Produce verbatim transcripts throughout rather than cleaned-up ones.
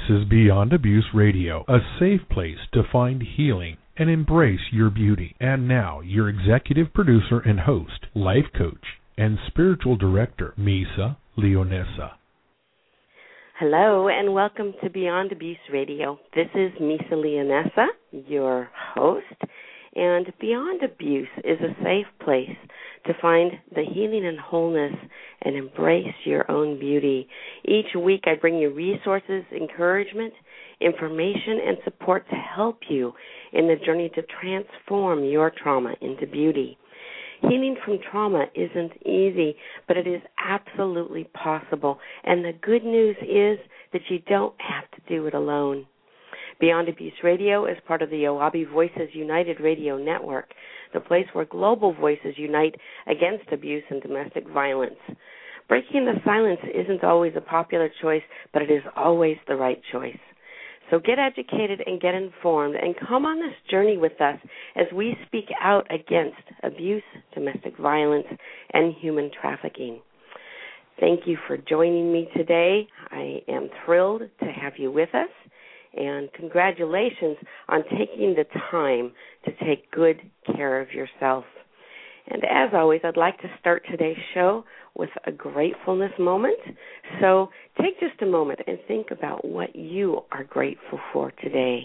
is Beyond Abuse Radio, a safe place to find healing and embrace your beauty. And now, your executive producer and host, life coach, and spiritual director, Misa Leonessa. Hello, and welcome to Beyond Abuse Radio. This is Misa Leonessa, your host, and Beyond Abuse is a safe place to find the healing and wholeness and embrace your own beauty. Each week I bring you resources, encouragement, information, and support to help you in the journey to transform your trauma into beauty. Healing from trauma isn't easy, but it is absolutely possible. And the good news is that you don't have to do it alone. Beyond Abuse Radio is part of the OABI Voices United Radio Network, the place where global voices unite against abuse and domestic violence. Breaking the silence isn't always a popular choice, but it is always the right choice. So get educated and get informed and come on this journey with us as we speak out against abuse, domestic violence, and human trafficking. Thank you for joining me today. I am thrilled to have you with us, and congratulations on taking the time to take good care of yourself. And as always, I'd like to start today's show with a gratefulness moment. So take just a moment and think about what you are grateful for today.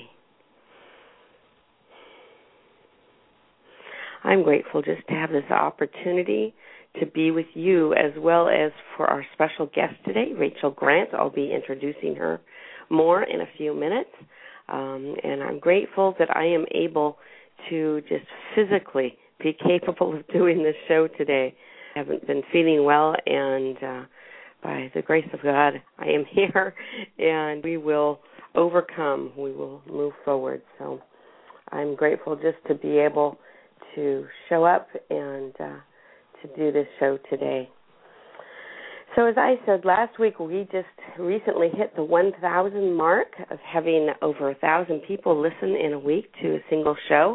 I'm grateful just to have this opportunity to be with you, as well as for our special guest today, Rachel Grant. I'll be introducing her more in a few minutes. Um, and I'm grateful that I am able to just physically be capable of doing this show today. I haven't been feeling well, and uh, by the grace of God, I am here, and we will overcome. We will move forward. So I'm grateful just to be able to show up and uh, to do this show today. So as I said, last week we just recently hit the one thousand mark of having over one thousand people listen in a week to a single show.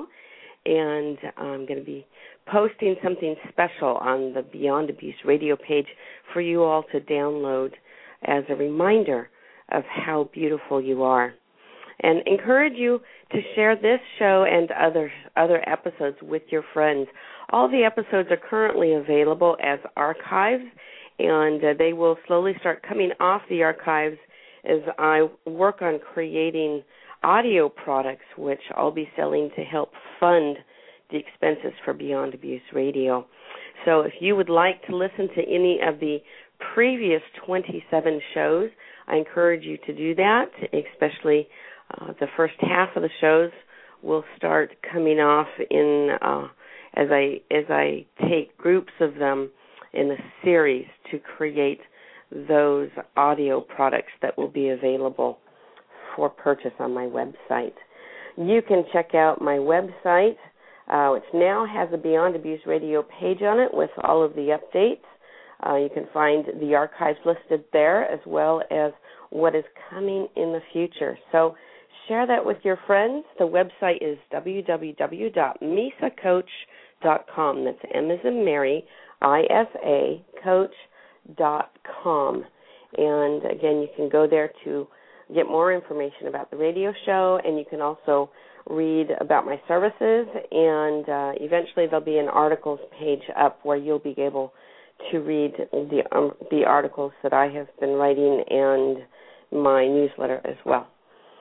And I'm going to be posting something special on the Beyond Abuse Radio page for you all to download as a reminder of how beautiful you are. And encourage you to share this show and other other episodes with your friends. All the episodes are currently available as archives, and uh, they will slowly start coming off the archives as I work on creating audio products, which I'll be selling to help fund the expenses for Beyond Abuse Radio. So if you would like to listen to any of the previous twenty-seven shows, I encourage you to do that, especially uh, the first half of the shows will start coming off in uh, as I as I take groups of them in a series to create those audio products that will be available for purchase on my website. You can check out my website, uh, which now has a Beyond Abuse Radio page on it with all of the updates. Uh, you can find the archives listed there, as well as what is coming in the future. So share that with your friends. The website is w w w dot misa coach dot com. That's M as in Mary, I S A, coach dot com. And again, you can go there to get more information about the radio show, and you can also read about my services, and uh, eventually there'll be an articles page up where you'll be able to read the um, the articles that I have been writing and my newsletter as well.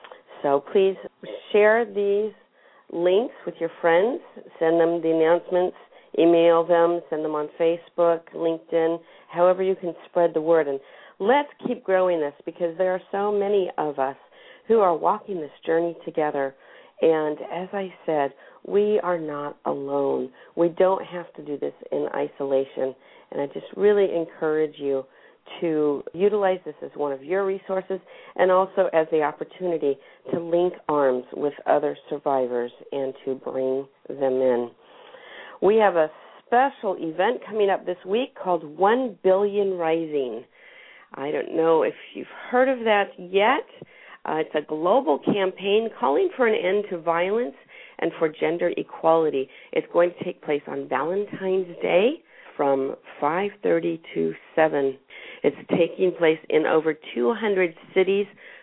So please share these links with your friends, send them the announcements, email them, send them on Facebook, LinkedIn, however you can spread the word. And let's keep growing this, because there are so many of us who are walking this journey together. And as I said, we are not alone. We don't have to do this in isolation. And I just really encourage you to utilize this as one of your resources, and also as the opportunity to link arms with other survivors and to bring them in. We have a special event coming up this week called one billion Rising. I don't know if you've heard of that yet. Uh, it's a global campaign calling for an end to violence and for gender equality. It's going to take place on Valentine's Day from five thirty to seven. It's taking place in over two hundred cities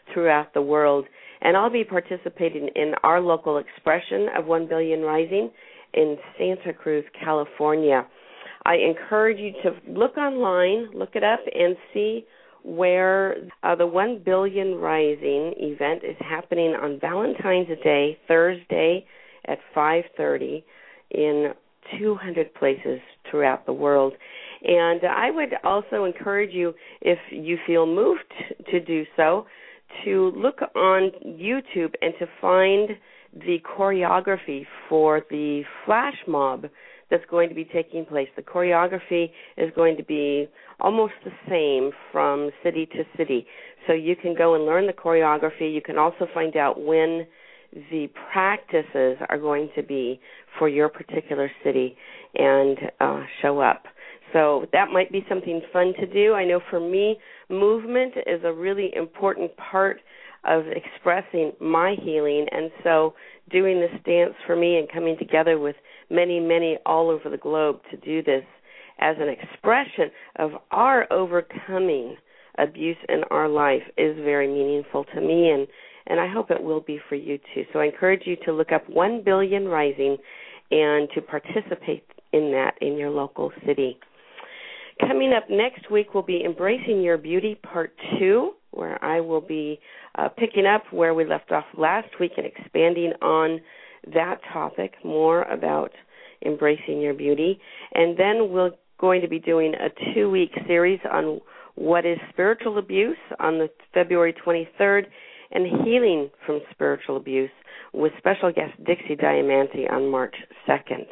throughout the world. And I'll be participating in our local expression of one billion Rising in Santa Cruz, California. I encourage you to look online, look it up, and see where uh, the one billion Rising event is happening on Valentine's Day, Thursday at five thirty in two hundred places throughout the world. And I would also encourage you, if you feel moved to do so, to look on YouTube and to find the choreography for the flash mob that's going to be taking place. The choreography is going to be almost the same from city to city. So you can go and learn the choreography. You can also find out when the practices are going to be for your particular city and uh, show up. So that might be something fun to do. I know for me, movement is a really important part of expressing my healing, and so doing this dance for me and coming together with many, many all over the globe to do this as an expression of our overcoming abuse in our life is very meaningful to me, and, and I hope it will be for you too. So I encourage you to look up one billion Rising and to participate in that in your local city. Coming up next week will be Embracing Your Beauty Part two, where I will be uh, picking up where we left off last week and expanding on that topic, more about embracing your beauty. And then we're going to be doing a two-week series on what is spiritual abuse on the February twenty-third and healing from spiritual abuse with special guest Dixie Diamante on March second.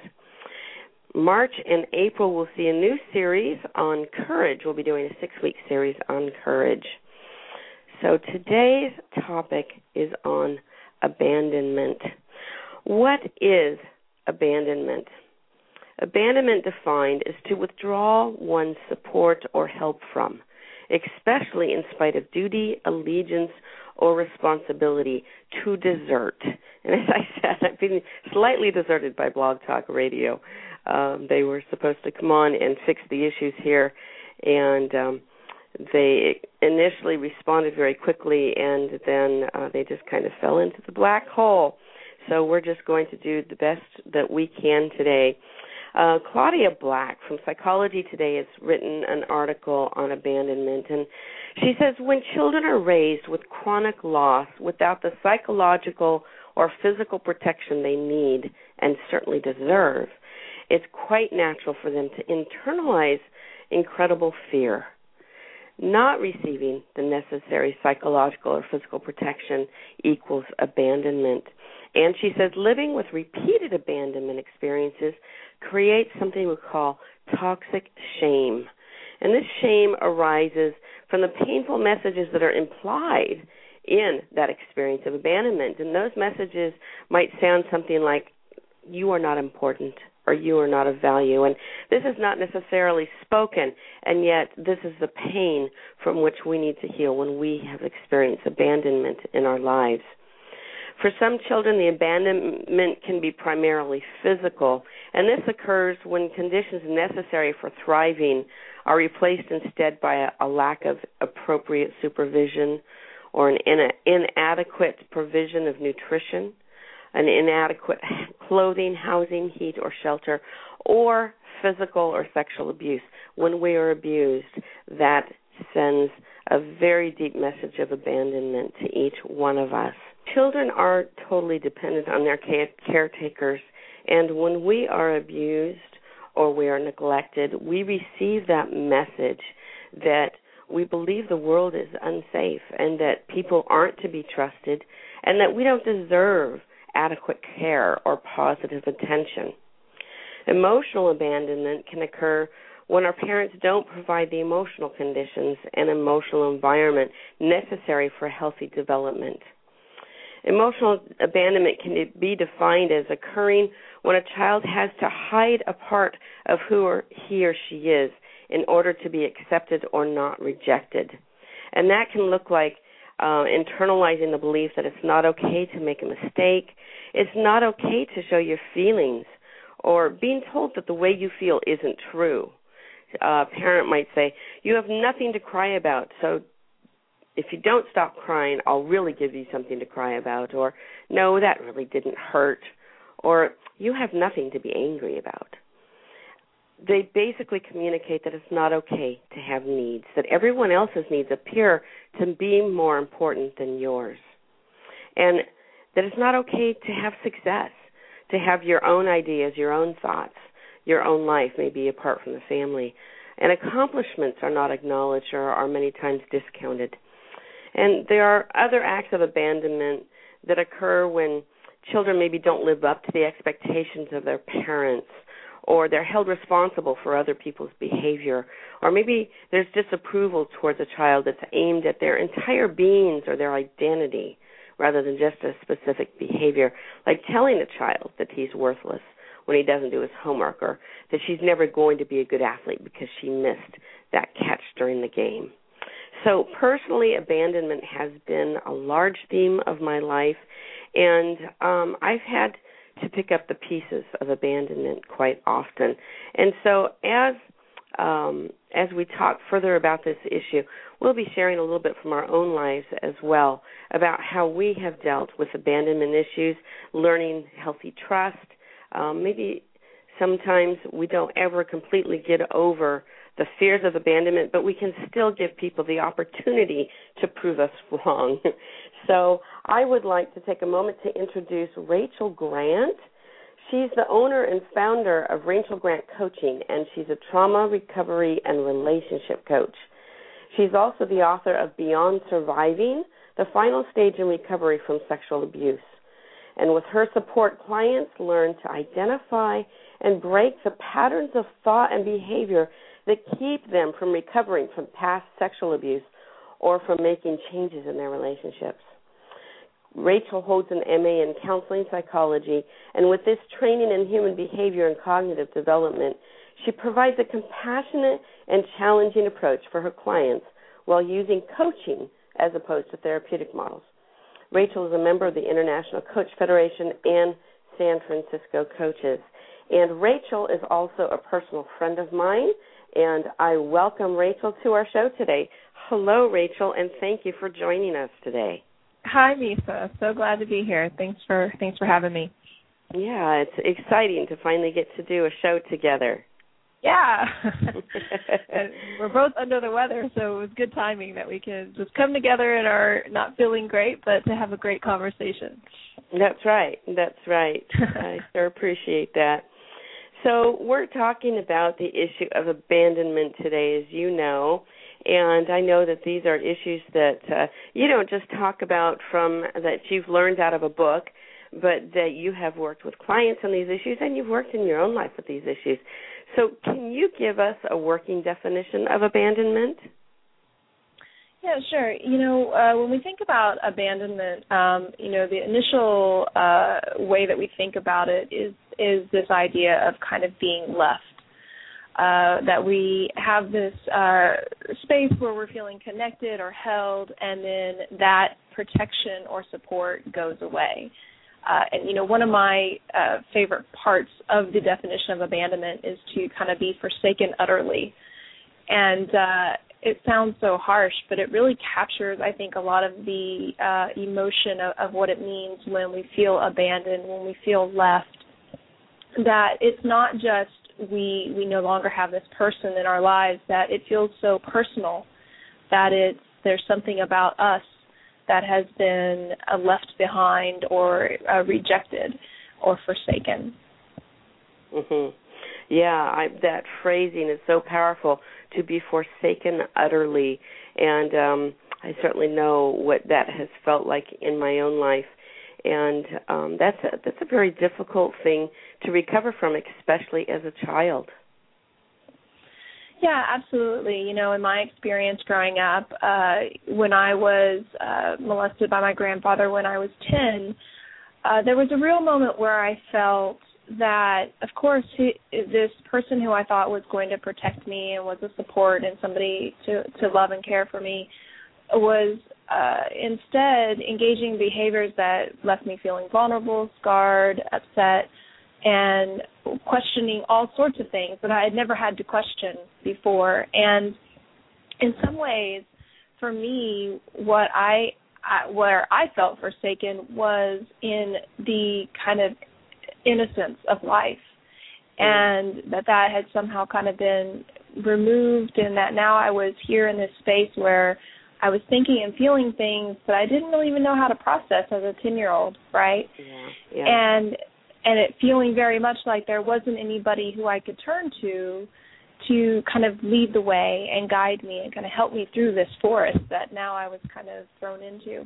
March and April we'll see a new series on courage. We'll be doing a six-week series on courage. So today's topic is on abandonment. What is abandonment? Abandonment defined is to withdraw one's support or help from, especially in spite of duty, allegiance, or responsibility, to desert. And as I said, I've been slightly deserted by Blog Talk Radio. Um, they were supposed to come on and fix the issues here, and um, they initially responded very quickly, and then uh, they just kind of fell into the black hole. So we're just going to do the best that we can today. Uh, Claudia Black from Psychology Today has written an article on abandonment, and she says, when children are raised with chronic loss without the psychological or physical protection they need and certainly deserve, it's quite natural for them to internalize incredible fear. Not receiving the necessary psychological or physical protection equals abandonment. And she says living with repeated abandonment experiences creates something we call toxic shame. And this shame arises from the painful messages that are implied in that experience of abandonment. And those messages might sound something like, you are not important, or you are not of value. And this is not necessarily spoken, and yet this is the pain from which we need to heal when we have experienced abandonment in our lives. For some children, the abandonment can be primarily physical, and this occurs when conditions necessary for thriving are replaced instead by a, a lack of appropriate supervision or an in, inadequate provision of nutrition, an inadequate clothing, housing, heat, or shelter, or physical or sexual abuse. When we are abused, that sends a very deep message of abandonment to each one of us. Children are totally dependent on their caretakers, and when we are abused or we are neglected, we receive that message that we believe the world is unsafe and that people aren't to be trusted and that we don't deserve adequate care or positive attention. Emotional abandonment can occur when our parents don't provide the emotional conditions and emotional environment necessary for healthy development. Emotional abandonment can be defined as occurring when a child has to hide a part of who or he or she is in order to be accepted or not rejected. And that can look like uh, internalizing the belief that it's not okay to make a mistake, it's not okay to show your feelings, or being told that the way you feel isn't true. A parent might say, you have nothing to cry about, so if you don't stop crying, I'll really give you something to cry about, or no, that really didn't hurt, or you have nothing to be angry about. They basically communicate that it's not okay to have needs, that everyone else's needs appear to be more important than yours, and that it's not okay to have success, to have your own ideas, your own thoughts, your own life, maybe apart from the family. And accomplishments are not acknowledged or are many times discounted. And there are other acts of abandonment that occur when children maybe don't live up to the expectations of their parents, or they're held responsible for other people's behavior, or maybe there's disapproval towards a child that's aimed at their entire beings or their identity rather than just a specific behavior, like telling a child that he's worthless when he doesn't do his homework, or that she's never going to be a good athlete because she missed that catch during the game. So personally, abandonment has been a large theme of my life, and um, I've had to pick up the pieces of abandonment quite often. And so as um, as we talk further about this issue, we'll be sharing a little bit from our own lives as well about how we have dealt with abandonment issues, learning healthy trust. Um, maybe sometimes we don't ever completely get over the fears of abandonment, but we can still give people the opportunity to prove us wrong. So I would like to take a moment to introduce Rachel Grant. She's the owner and founder of Rachel Grant Coaching, and she's a trauma, recovery, and relationship coach. She's also the author of Beyond Surviving, the final stage in recovery from sexual abuse. And with her support, clients learn to identify and break the patterns of thought and behavior that keep them from recovering from past sexual abuse or from making changes in their relationships. Rachel holds an M A in counseling psychology, and with this training in human behavior and cognitive development, she provides a compassionate and challenging approach for her clients while using coaching as opposed to therapeutic models. Rachel is a member of the International Coach Federation and San Francisco Coaches. And Rachel is also a personal friend of mine, and I welcome Rachel to our show today. Hello, Rachel, and thank you for joining us today. Hi, Misa. So glad to be here. Thanks for thanks for having me. Yeah, it's exciting to finally get to do a show together. Yeah. We're both under the weather, so it was good timing that we could just come together and are not feeling great, but to have a great conversation. That's right. That's right. I sure appreciate that. So we're talking about the issue of abandonment today, as you know, and I know that these are issues that uh, you don't just talk about from that you've learned out of a book, but that you have worked with clients on these issues and you've worked in your own life with these issues. So can you give us a working definition of abandonment? Yeah, sure. You know, uh, when we think about abandonment, um, you know, the initial uh, way that we think about it is is this idea of kind of being left, uh, that we have this uh, space where we're feeling connected or held, and then that protection or support goes away. Uh, and, you know, one of my uh, favorite parts of the definition of abandonment is to kind of be forsaken utterly. And uh, it sounds so harsh, but it really captures, I think, a lot of the uh, emotion of, of what it means when we feel abandoned, when we feel left, that it's not just we we no longer have this person in our lives, that it feels so personal, that it's there's something about us that has been uh, left behind or uh, rejected or forsaken. Mm-hmm. Yeah, I, that phrasing is so powerful, to be forsaken utterly, and um, I certainly know what that has felt like in my own life, and um, that's a, that's a very difficult thing to recover from, especially as a child. Yeah, absolutely. You know, in my experience growing up, uh, when I was uh, molested by my grandfather when I was ten, uh, there was a real moment where I felt that, of course, he, this person who I thought was going to protect me and was a support and somebody to, to love and care for me was uh, instead engaging in behaviors that left me feeling vulnerable, scarred, upset, and questioning all sorts of things that I had never had to question before. And in some ways, for me, what I, I where I felt forsaken was in the kind of innocence of life, and that that had somehow kind of been removed, and that now I was here in this space where I was thinking and feeling things that I didn't really even know how to process as a ten-year-old, right? Yeah, yeah. And and it feeling very much like there wasn't anybody who I could turn to to kind of lead the way and guide me and kind of help me through this forest that now I was kind of thrown into.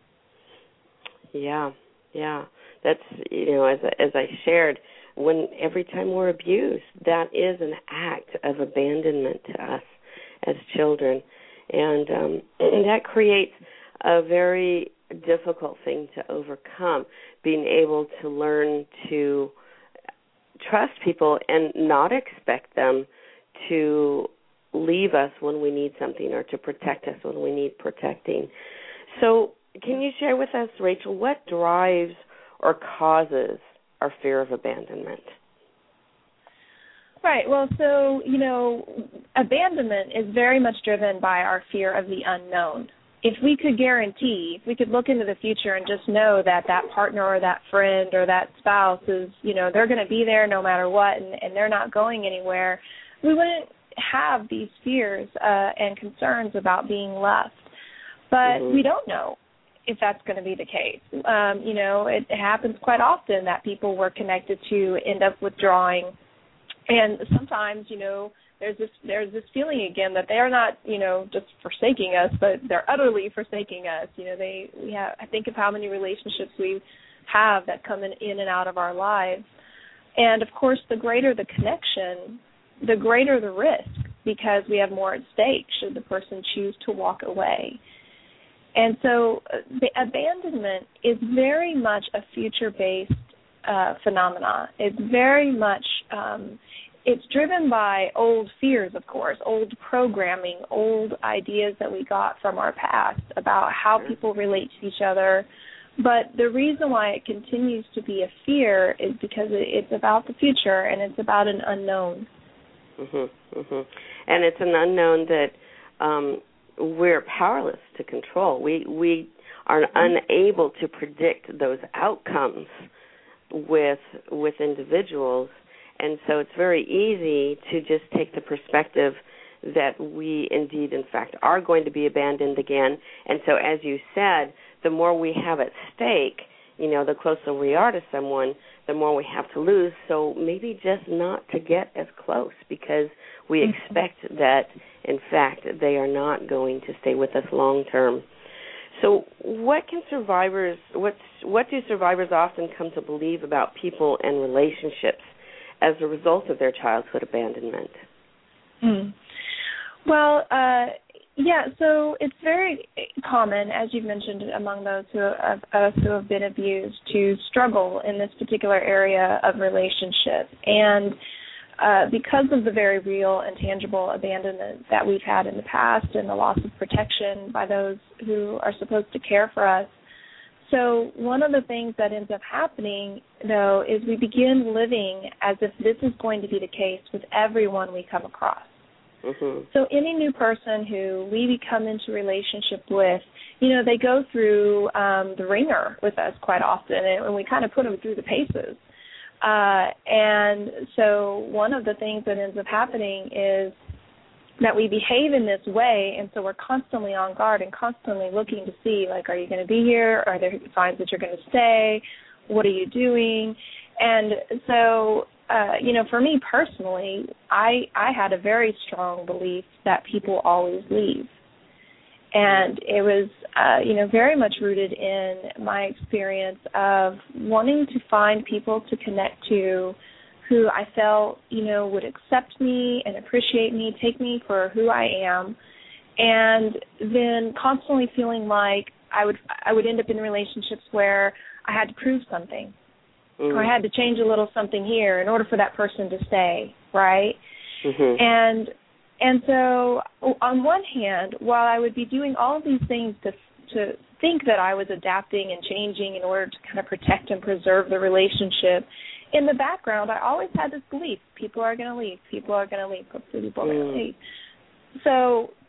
Yeah, yeah. That's, you know, as as I shared, when every time we're abused, that is an act of abandonment to us as children. And, um, and that creates a very difficult thing to overcome, being able to learn to trust people and not expect them to leave us when we need something or to protect us when we need protecting. So can you share with us, Rachel, what drives or causes our fear of abandonment? Right. Well, so, you know, abandonment is very much driven by our fear of the unknown. If we could guarantee, if we could look into the future and just know that that partner or that friend or that spouse is, you know, they're going to be there no matter what, and, and they're not going anywhere, we wouldn't have these fears uh, and concerns about being left. But mm-hmm. we don't know if that's going to be the case. Um, you know, it happens quite often that people we're connected to end up withdrawing. And sometimes, you know, there's this there's this feeling again that they're not, you know, just forsaking us, but they're utterly forsaking us. You know, they we have I think of how many relationships we have that come in, in and out of our lives. And of course, the greater the connection, the greater the risk, because we have more at stake should the person choose to walk away. And so uh, the abandonment is very much a future-based uh, phenomena. It's very much, um, it's driven by old fears, of course, old programming, old ideas that we got from our past about how people relate to each other. But the reason why it continues to be a fear is because it's about the future and it's about an unknown. Mm-hmm, mm-hmm. And it's an unknown that um, we're powerless to control. We we are unable to predict those outcomes with with individuals, and so it's very easy to just take the perspective that we indeed, in fact, are going to be abandoned again. And so, as you said, the more we have at stake, you know, the closer we are to someone, the more we have to lose. So maybe just not to get as close because we expect that, in fact, they are not going to stay with us long term. So what can survivors, what's, what do survivors often come to believe about people and relationships as a result of their childhood abandonment? Mm. Well, uh, yeah, so it's very common, as you've mentioned, among those who have, us who have been abused to struggle in this particular area of relationship. And uh, because of the very real and tangible abandonment that we've had in the past and the loss of protection by those who are supposed to care for us. So one of the things that ends up happening, though, is we begin living as if this is going to be the case with everyone we come across. Mm-hmm. So any new person who we become into relationship with, you know, they go through um, the ringer with us quite often, and we kind of put them through the paces. Uh, and so one of the things that ends up happening is that we behave in this way, and so we're constantly on guard and constantly looking to see, like, are you going to be here? Are there signs that you're going to stay? What are you doing? And so, uh, you know, for me personally, I, I had a very strong belief that people always leave. And it was, uh, you know, very much rooted in my experience of wanting to find people to connect to who I felt, you know, would accept me and appreciate me, take me for who I am, and then constantly feeling like I would I would end up in relationships where I had to prove something, mm. or I had to change a little something here in order for that person to stay, right? Mm-hmm. And and so on one hand, while I would be doing all of these things to to think that I was adapting and changing in order to kind of protect and preserve the relationship, in the background, I always had this belief, people are going to leave, people are going to leave, people are going to leave. So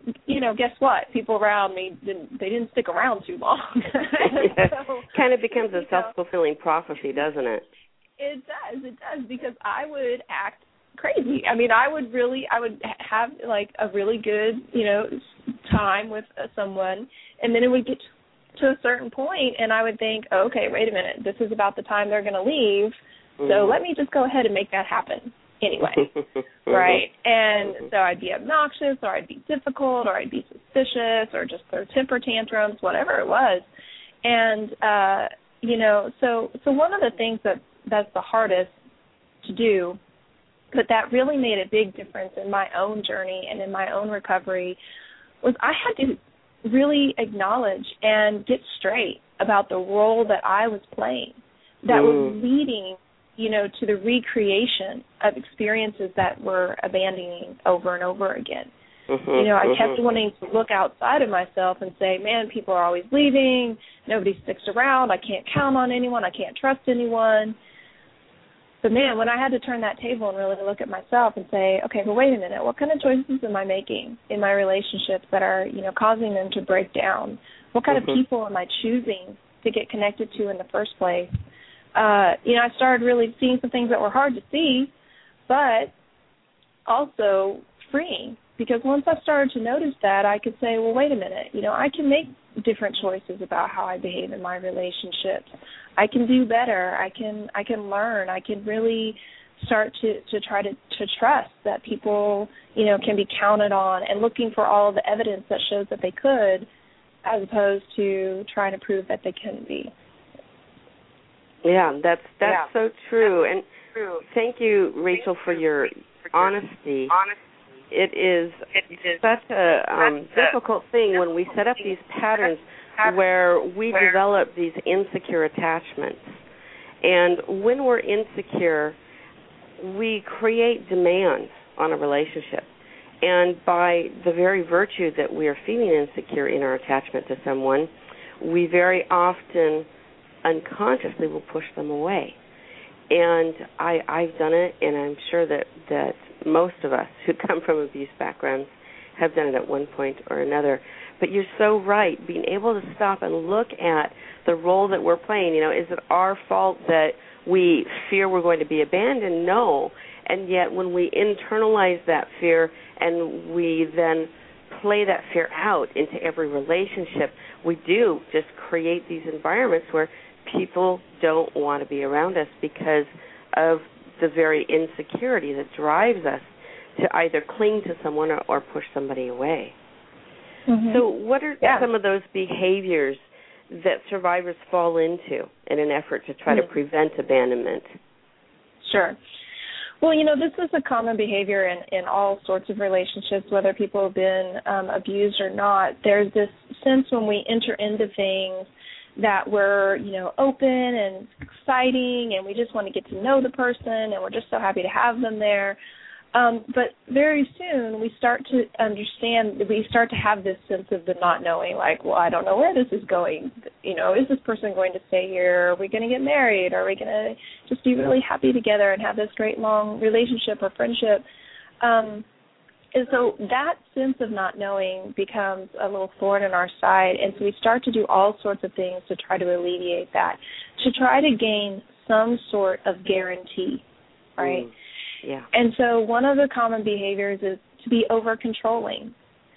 you know, guess what? People around me didn't they didn't stick around too long. So, kind of becomes a self-fulfilling prophecy, doesn't it? It does. It does, because I would act crazy. I mean, I would really, I would have like a really good, you know, time with uh, someone, and then it would get to a certain point, and I would think, oh, okay, wait a minute, this is about the time they're going to leave, mm-hmm. so let me just go ahead and make that happen anyway, right? And so I'd be obnoxious, or I'd be difficult, or I'd be suspicious, or just throw temper tantrums, whatever it was. And, uh, you know, so so one of the things that that's the hardest to do, but that really made a big difference in my own journey and in my own recovery, was I had to really acknowledge and get straight about the role that I was playing that mm. was leading, you know, to the recreation of experiences that were abandoning over and over again. Mm-hmm, you know, I mm-hmm. kept wanting to look outside of myself and say, man, people are always leaving, nobody sticks around, I can't count on anyone, I can't trust anyone. But, man, when I had to turn that table and really look at myself and say, okay, well, wait a minute, what kind of choices am I making in my relationships that are, you know, causing them to break down? What kind mm-hmm. of people am I choosing to get connected to in the first place? Uh, you know, I started really seeing some things that were hard to see, but also freeing. Because once I started to notice that, I could say, well, wait a minute, you know, I can make different choices about how I behave in my relationships. I can do better. I can I can learn. I can really start to, to try to, to trust that people, you know, can be counted on, and looking for all of the evidence that shows that they could, as opposed to trying to prove that they couldn't be. Yeah, that's that's yeah. so true. And true. Thank you, Rachel, for your honesty. It is such a um, difficult thing when we set up these patterns where we develop these insecure attachments. And when we're insecure, we create demands on a relationship. And by the very virtue that we are feeling insecure in our attachment to someone, we very often unconsciously will push them away. And I, I've done it, and I'm sure that, that most of us who come from abuse backgrounds have done it at one point or another. But you're so right, being able to stop and look at the role that we're playing. You know, is it our fault that we fear we're going to be abandoned? No. And yet when we internalize that fear and we then play that fear out into every relationship, we do just create these environments where people don't want to be around us because of the very insecurity that drives us to either cling to someone or, or push somebody away. Mm-hmm. So what are yeah. some of those behaviors that survivors fall into in an effort to try mm-hmm. to prevent abandonment? Sure. Well, you know, this is a common behavior in, in all sorts of relationships, whether people have been um, abused or not. There's this sense when we enter into things that we're, you know, open and exciting, and we just want to get to know the person, and we're just so happy to have them there. Um, but very soon we start to understand, we start to have this sense of the not knowing, like, well, I don't know where this is going. You know, is this person going to stay here? Are we going to get married? Are we going to just be really happy together and have this great long relationship or friendship? Um, and so that sense of not knowing becomes a little thorn in our side, and so we start to do all sorts of things to try to alleviate that, to try to gain some sort of guarantee, right? Mm. Yeah. And so one of the common behaviors is to be over-controlling.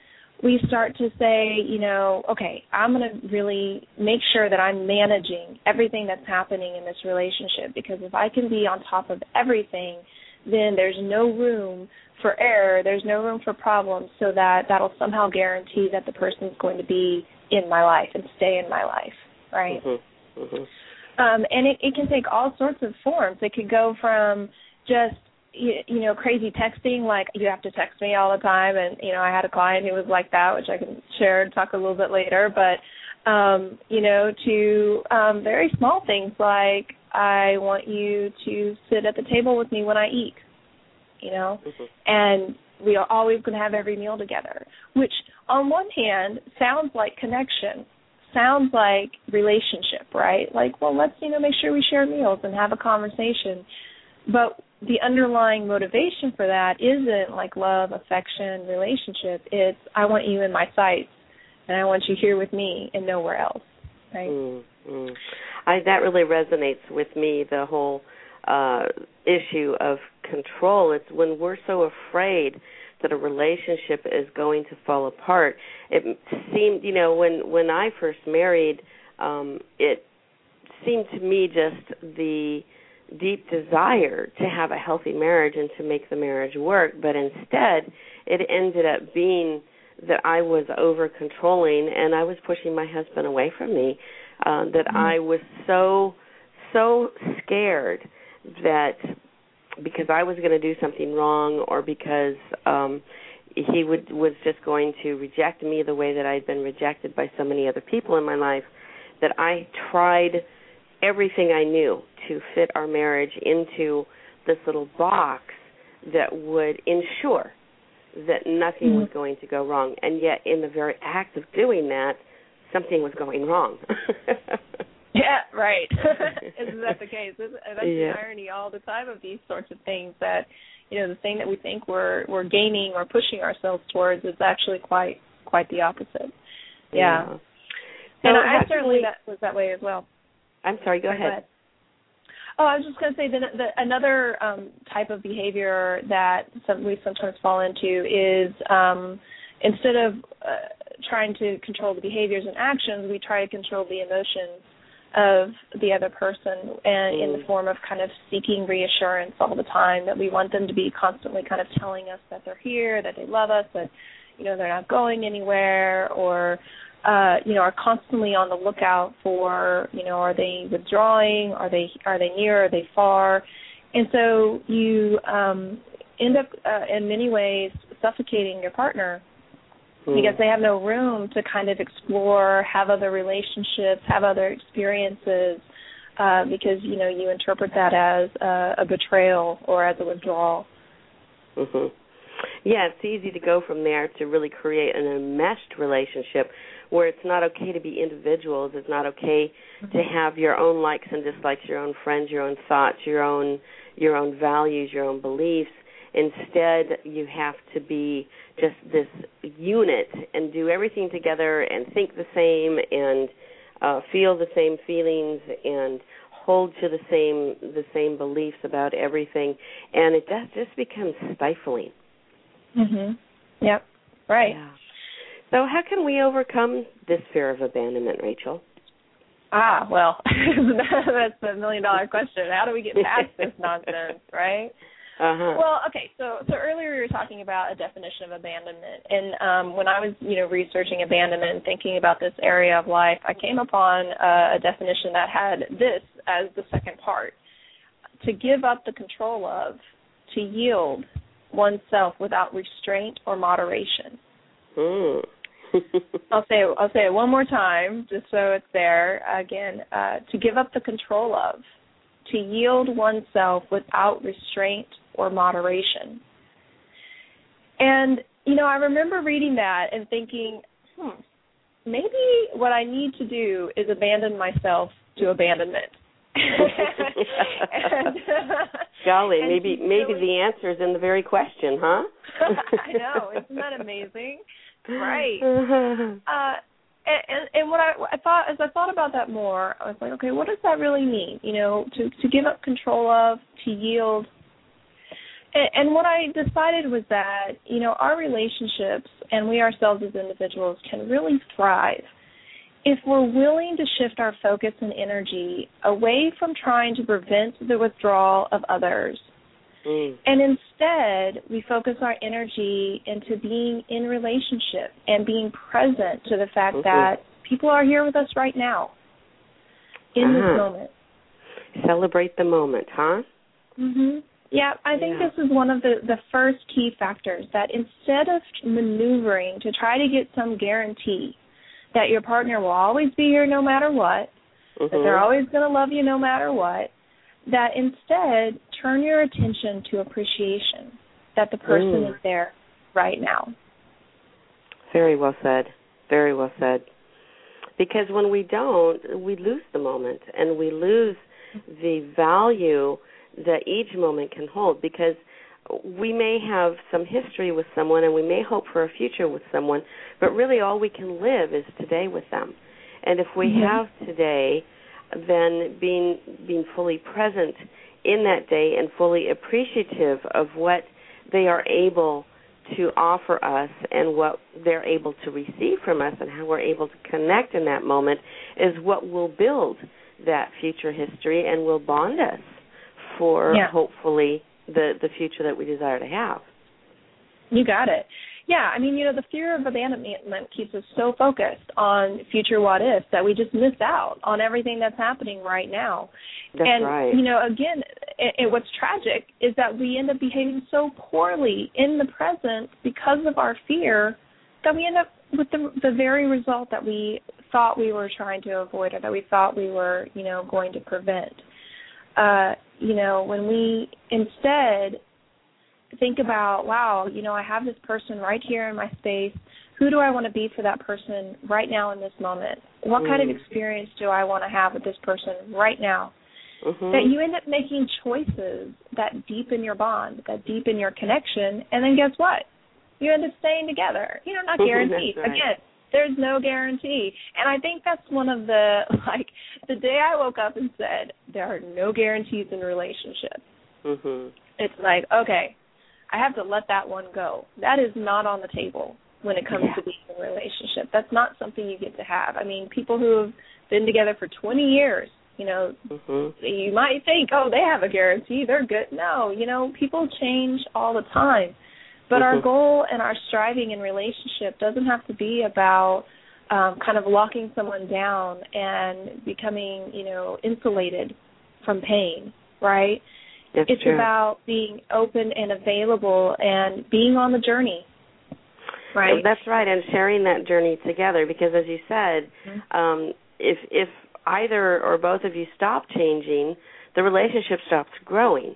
We start to say, you know, okay, I'm going to really make sure that I'm managing everything that's happening in this relationship, because if I can be on top of everything, then there's no room for error, there's no room for problems, so that that'll somehow guarantee that the person's going to be in my life and stay in my life, right? Mm-hmm. Mm-hmm. Um, and it, it can take all sorts of forms. It could go from just you know, crazy texting, like you have to text me all the time. And, you know, I had a client who was like that, which I can share and talk a little bit later. But, um, you know, to um, very small things like I want you to sit at the table with me when I eat, you know, mm-hmm. and we are always going to have every meal together, which on one hand sounds like connection, sounds like relationship, right? Like, well, let's, you know, make sure we share meals and have a conversation. But the underlying motivation for that isn't like love, affection, relationship. It's I want you in my sights, and I want you here with me and nowhere else. Right? Mm-hmm. I, that really resonates with me. The whole uh, issue of control. It's when we're so afraid that a relationship is going to fall apart. It seemed, you know, when when I first married, um, it seemed to me just the deep desire to have a healthy marriage and to make the marriage work, but instead it ended up being that I was over-controlling and I was pushing my husband away from me, uh, that mm-hmm. I was so, so scared that because I was going to do something wrong or because um, he would was just going to reject me the way that I'd been rejected by so many other people in my life, that I tried everything I knew to fit our marriage into this little box that would ensure that nothing mm-hmm. was going to go wrong. And yet in the very act of doing that, something was going wrong. Yeah, right. Isn't that the case? That's yeah. the irony all the time of these sorts of things, that, you know, the thing that we think we're we're gaining or pushing ourselves towards is actually quite quite the opposite. Yeah. yeah. So and I certainly we, that was that way as well. I'm sorry, go ahead. Go ahead. Oh, I was just going to say that, that another um, type of behavior that some, we sometimes fall into is um, instead of uh, trying to control the behaviors and actions, we try to control the emotions of the other person, and mm. in the form of kind of seeking reassurance all the time, that we want them to be constantly kind of telling us that they're here, that they love us, that, you know, they're not going anywhere, or Uh, you know, are constantly on the lookout for, you know, are they withdrawing? Are they are they near? Are they far? And so you um, end up, uh, in many ways, suffocating your partner mm. because they have no room to kind of explore, have other relationships, have other experiences, uh, because, you know, you interpret that as a, a betrayal or as a withdrawal. Mm-hmm. Yeah, it's easy to go from there to really create an enmeshed relationship where it's not okay to be individuals. It's not okay mm-hmm. to have your own likes and dislikes, your own friends, your own thoughts, your own your own values, your own beliefs. Instead, you have to be just this unit and do everything together and think the same and uh, feel the same feelings and hold to the same the same beliefs about everything. And it does just becomes stifling. Mhm. Yep. Right. Yeah. So how can we overcome this fear of abandonment, Rachel? Ah, well, that's the million-dollar question. How do we get past this nonsense, right? Uh-huh. Well, okay, so so earlier we were talking about a definition of abandonment, and um, when I was, you know, researching abandonment and thinking about this area of life, I came upon uh, a definition that had this as the second part: to give up the control of, to yield oneself without restraint or moderation. Mm. I'll say it, I'll say it one more time, just so it's there. Again, uh, to give up the control of, to yield oneself without restraint or moderation. And, you know, I remember reading that and thinking, hmm, maybe what I need to do is abandon myself to abandonment. and, Golly, and maybe maybe really, the answer is in the very question, huh? I know, isn't that amazing? Right. Uh, and, and what I, I thought, as I thought about that more, I was like, okay, what does that really mean? You know, to, to give up control of, to yield. And, and what I decided was that, you know, our relationships and we ourselves as individuals can really thrive if we're willing to shift our focus and energy away from trying to prevent the withdrawal of others. Mm. And instead, we focus our energy into being in relationship and being present to the fact mm-hmm. that people are here with us right now, in uh-huh. this moment. Celebrate the moment, huh? Mm-hmm. Yeah, I think yeah. this is one of the, the first key factors, that instead of maneuvering to try to get some guarantee that your partner will always be here no matter what, mm-hmm. that they're always going to love you no matter what, that instead turn your attention to appreciation, that the person mm. is there right now. Very well said. Very well said. Because when we don't, we lose the moment and we lose the value that each moment can hold, because we may have some history with someone and we may hope for a future with someone, but really all we can live is today with them. And if we mm-hmm. have today, then being being fully present in that day and fully appreciative of what they are able to offer us and what they're able to receive from us and how we're able to connect in that moment is what will build that future history and will bond us for yeah. hopefully the, the future that we desire to have. You got it. Yeah, I mean, you know, the fear of abandonment keeps us so focused on future what ifs that we just miss out on everything that's happening right now. That's and, right. you know, again, it, it, what's tragic is that we end up behaving so poorly in the present because of our fear that we end up with the, the very result that we thought we were trying to avoid or that we thought we were, you know, going to prevent. Uh, you know, when we instead think about, wow, you know, I have this person right here in my space. Who do I want to be for that person right now in this moment? What mm. kind of experience do I want to have with this person right now? Mm-hmm. That you end up making choices that deepen your bond, that deepen your connection, and then guess what? You end up staying together. You know, not guaranteed. Right. Again, there's no guarantee. And I think that's one of the, like, the day I woke up and said, there are no guarantees in relationships. Mm-hmm. It's like, okay, I have to let that one go. That is not on the table when it comes yeah. to being in a relationship. That's not something you get to have. I mean, people who have been together for twenty years, you know, mm-hmm. you might think, oh, they have a guarantee, they're good. No, you know, people change all the time. But mm-hmm. our goal and our striving in relationship doesn't have to be about um, kind of locking someone down and becoming, you know, insulated from pain, right? That's it's true. about being open and available and being on the journey, right? That's right, and sharing that journey together, because as you said, mm-hmm. um, if if either or both of you stop changing, the relationship stops growing.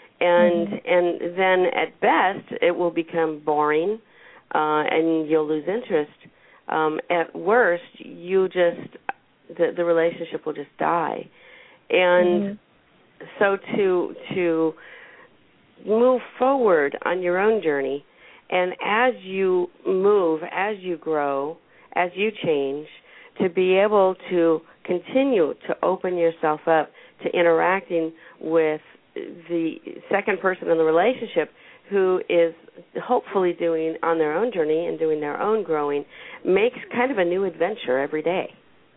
And mm-hmm. and then at best it will become boring uh, and you'll lose interest. Um, at worst, you just the, the relationship will just die. And mm-hmm. So to to move forward on your own journey, and as you move, as you grow, as you change, to be able to continue to open yourself up to interacting with the second person in the relationship who is hopefully doing on their own journey and doing their own growing, makes kind of a new adventure every day.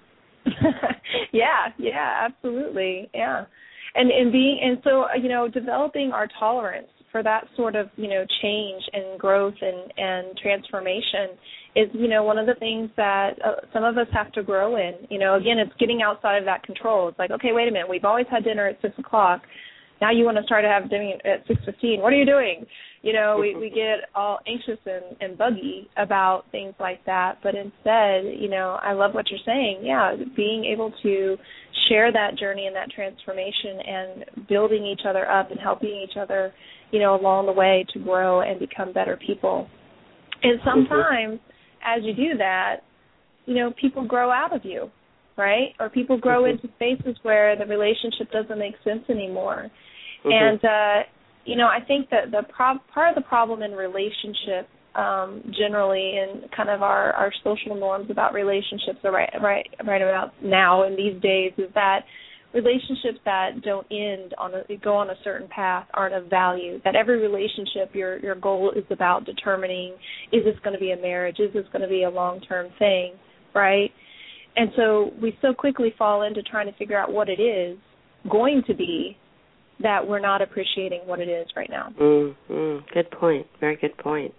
yeah, yeah, absolutely, yeah. And and being and so you know developing our tolerance for that sort of you know change and growth and, and transformation is you know one of the things that uh, some of us have to grow in. You know, again, it's getting outside of that control. It's like, okay, wait a minute, we've always had dinner at six o'clock. Now you want to start to have dinner at six fifteen. What are you doing? You know, we, we get all anxious and, and buggy about things like that. But instead, you know, I love what you're saying. Yeah, being able to share that journey and that transformation and building each other up and helping each other, you know, along the way to grow and become better people. And sometimes as you do that, you know, people grow out of you, right? Or people grow mm-hmm. into spaces where the relationship doesn't make sense anymore. Mm-hmm. And, uh, you know, I think that the pro- part of the problem in relationship um, generally and kind of our, our social norms about relationships are right, right, right about now in these days is that relationships that don't end on a, go on a certain path aren't of value. That every relationship, your your goal is about determining, is this going to be a marriage? Is this going to be a long-term thing, right? And so we so quickly fall into trying to figure out what it is going to be that we're not appreciating what it is right now. Mm, mm, good point. Very good point.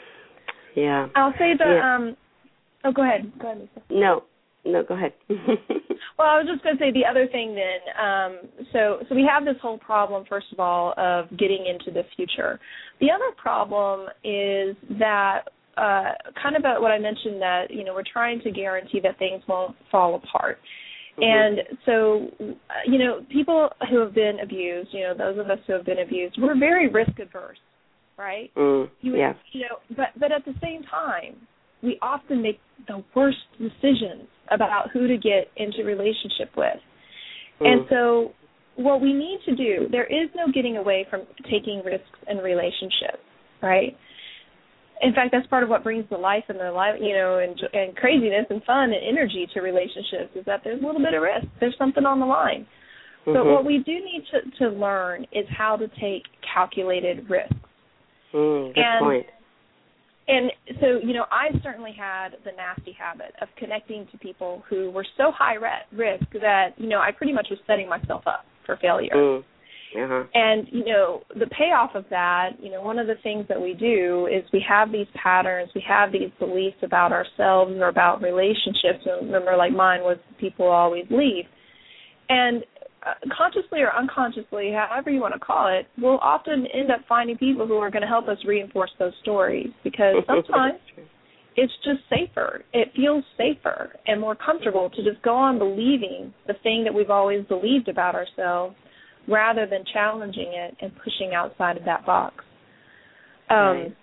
Yeah. I'll say the, yeah. um, oh, go ahead. Go ahead, Lisa. No, no, go ahead. Well, I was just going to say the other thing then, um, so so we have this whole problem, first of all, of getting into the future. The other problem is that uh, kind of about what I mentioned that, you know, we're trying to guarantee that things won't fall apart. Mm-hmm. And so, you know, people who have been abused, you know, those of us who have been abused, we're very risk adverse, right? Mm, you, yeah. You know, but, but at the same time, we often make the worst decisions about who to get into relationship with. Mm. And so what we need to do, there is no getting away from taking risks in relationships, right? In fact, that's part of what brings the life and the life, you know, and, and craziness and fun and energy to relationships is that there's a little bit of risk. There's something on the line. Mm-hmm. But what we do need to, to learn is how to take calculated risks. Mm, good and, point. And so, you know, I certainly had the nasty habit of connecting to people who were so high risk that, you know, I pretty much was setting myself up for failure. Mm. Uh-huh. And, you know, the payoff of that, you know, one of the things that we do is we have these patterns, we have these beliefs about ourselves or about relationships. And remember, like mine was people always leave. And uh, consciously or unconsciously, however you want to call it, we'll often end up finding people who are going to help us reinforce those stories because sometimes it's just safer. It feels safer and more comfortable to just go on believing the thing that we've always believed about ourselves rather than challenging it and pushing outside of that box. Um, right.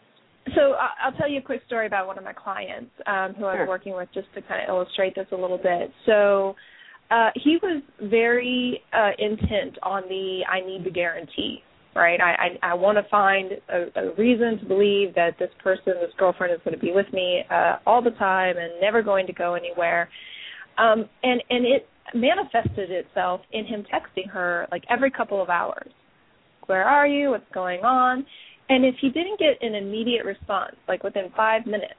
So I'll tell you a quick story about one of my clients um, who sure. I'm working with just to kind of illustrate this a little bit. So uh, he was very uh, intent on the I need the guarantee, right? I, I, I want to find a, a reason to believe that this person, this girlfriend is going to be with me uh, all the time and never going to go anywhere. Um, and, and it manifested itself in him texting her like every couple of hours. Where are you? What's going on? And if he didn't get an immediate response, like within five minutes,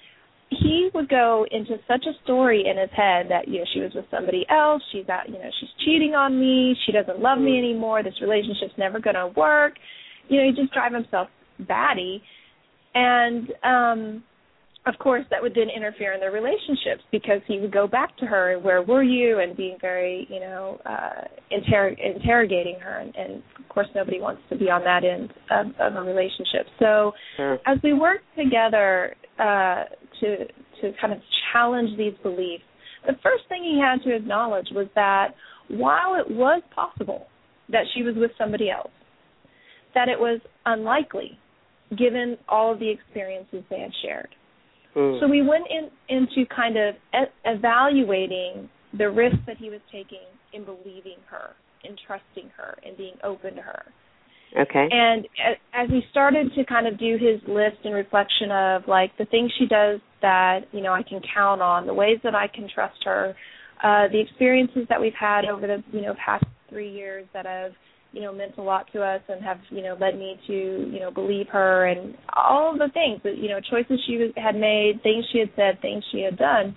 he would go into such a story in his head that, you know, she was with somebody else, she's at, you know, she's cheating on me, she doesn't love me anymore, this relationship's never going to work. You know, he'd just drive himself batty. And, um, of course, that would then interfere in their relationships because he would go back to her, where were you, and being very, you know, uh, inter- interrogating her. And, and, of course, nobody wants to be on that end of, of a relationship. So sure. as we work together uh, to to kind of challenge these beliefs, the first thing he had to acknowledge was that while it was possible that she was with somebody else, that it was unlikely given all of the experiences they had shared. So we went in, into kind of e- evaluating the risk that he was taking in believing her, in trusting her, and being open to her. Okay. And as he started to kind of do his list and reflection of, like, the things she does that, you know, I can count on, the ways that I can trust her, uh, the experiences that we've had over the, you know, past three years that have, you know, meant a lot to us and have, you know, led me to, you know, believe her, and all of the things that, you know, choices she was, had made, things she had said, things she had done.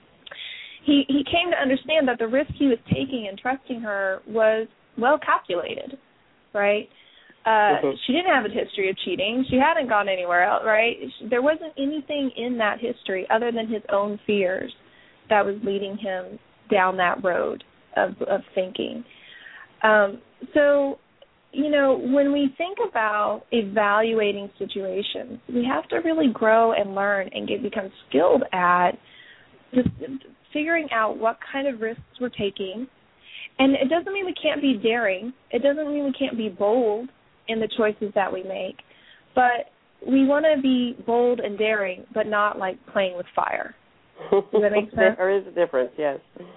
He he came to understand that the risk he was taking and trusting her was well calculated, right? Uh, mm-hmm. She didn't have a history of cheating. She hadn't gone anywhere else, right? There wasn't anything in that history other than his own fears that was leading him down that road of, of thinking. Um, so, you know, when we think about evaluating situations, we have to really grow and learn and get become skilled at just figuring out what kind of risks we're taking. And it doesn't mean we can't be daring. It doesn't mean we can't be bold in the choices that we make. But we want to be bold and daring, but not like playing with fire. Does that make sense? There is a difference, yes.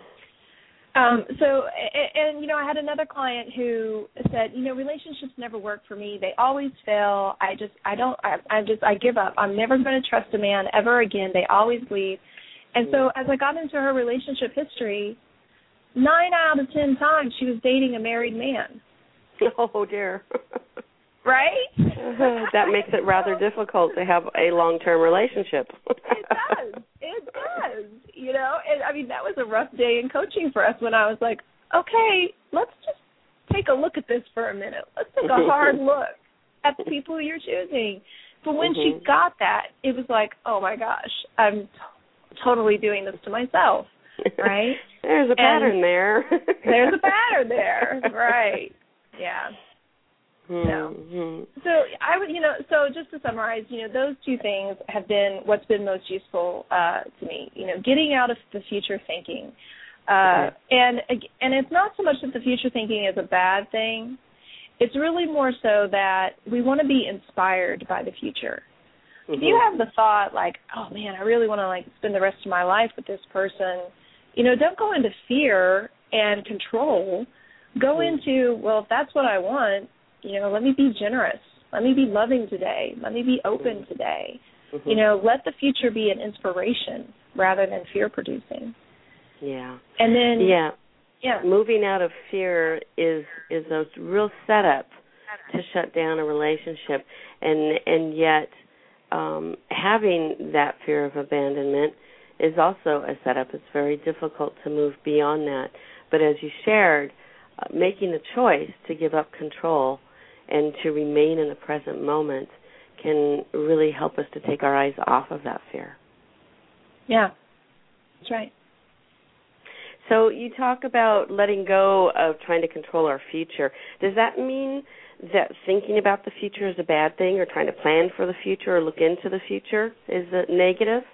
Um, so, and, and, you know, I had another client who said, you know, relationships never work for me. They always fail. I just, I don't, I, I just, I give up. I'm never going to trust a man ever again. They always leave. And so as I got into her relationship history, nine out of ten times she was dating a married man. Oh, dear. Right? That makes it rather difficult to have a long-term relationship. It does. It does. You know, and I mean, that was a rough day in coaching for us when I was like, okay, let's just take a look at this for a minute. Let's take a hard look at the people you're choosing. But when mm-hmm. she got that, it was like, oh, my gosh, I'm t- totally doing this to myself, right? There's a pattern and there. There's a pattern there, right, yeah. Mm-hmm. So, so I would, you know, so just to summarize, you know, those two things have been what's been most useful uh, to me. You know, getting out of the future thinking, uh, okay. and and it's not so much that the future thinking is a bad thing. It's really more so that we want to be inspired by the future. Mm-hmm. If you have the thought like, oh man, I really want to like spend the rest of my life with this person, you know, don't go into fear and control. Go into, well, if that's what I want, you know, let me be generous. Let me be loving today. Let me be open today. Mm-hmm. You know, let the future be an inspiration rather than fear-producing. Yeah. And then, yeah, yeah, moving out of fear is is a real setup to shut down a relationship, and and yet um, having that fear of abandonment is also a setup. It's very difficult to move beyond that. But as you shared, uh, making the choice to give up control and to remain in the present moment can really help us to take our eyes off of that fear. Yeah, that's right. So you talk about letting go of trying to control our future. Does that mean that thinking about the future is a bad thing, or trying to plan for the future or look into the future is it negative?